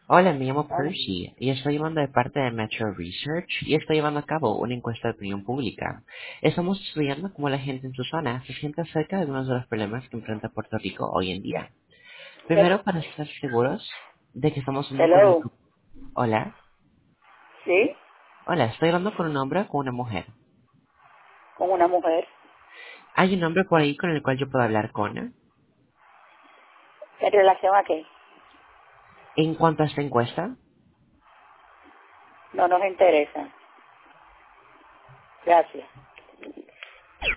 Hola, me llamo Hola. Percy y estoy llamando de parte de Metro Research y estoy llevando a cabo una encuesta de opinión pública. Estamos estudiando cómo la gente en su zona se siente acerca de algunos de los problemas que enfrenta Puerto Rico hoy en día. Hel- Primero, para estar seguros de que estamos hablando con el... Hello. Hola. Sí, Hola, estoy hablando con un hombre o con una mujer. con una mujer. ¿Hay un hombre por ahí con el cual yo puedo hablar con? ¿En relación a qué? En cuanto a esta encuesta, No nos interesa. Gracias.